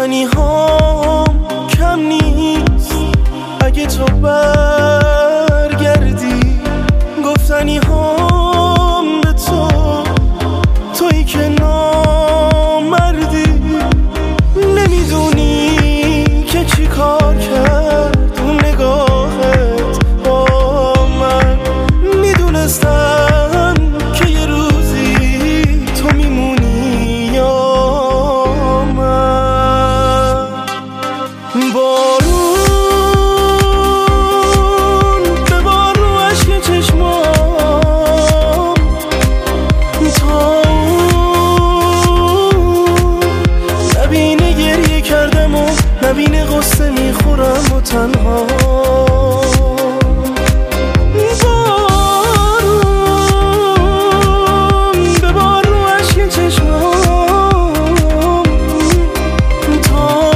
گفتنی ها کم نیست اگه تو برگردی، گفتنی ها به تو، تویی که نامردی. نمیدونی که چی کار کرد اون نگاهت با من. میدونستم که یه روزی تو میمونی یا من. بارون ببار رو عشق چشمام، تا نبینه گریه کردم و نبینه قصه میخورم و تنها. بارون ببار رو عشق چشمام، تا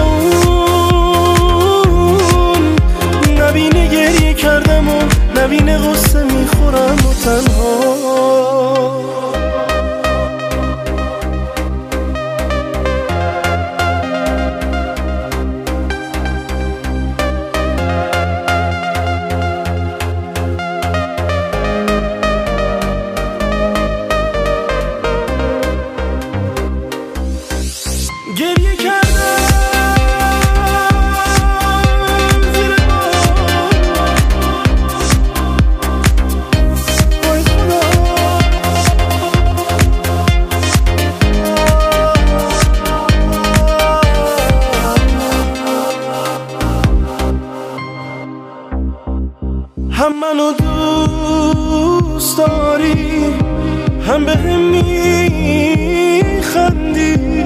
نبینه گریه کردم و نبینه قصه میخورم و تنها. گریه کردم زیر وای خدا. هم منو دوست داری، هم بهم میخندی،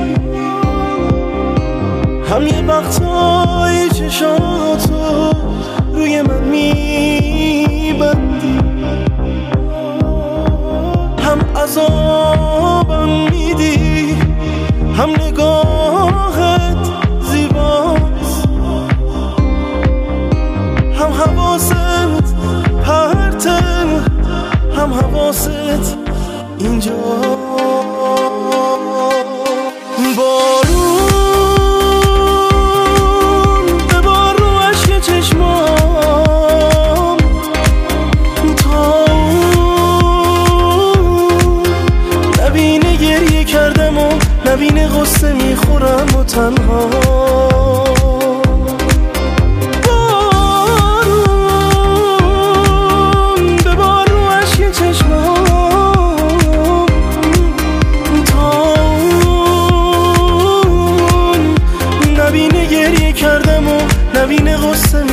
هم یه وقتایی چشاتو روی من میبندی، هم عذابم میدی، هم نگاهت زیباست، هم حواست پرته، هم حواست اینجا. بارون ببار رو عشق چشمام، تا نبینه گریه کردم و نبینه قصه میخورم و تنها. بارون ببار رو عشق چشمام، تا نبینه گریه کردم و نبینه قصه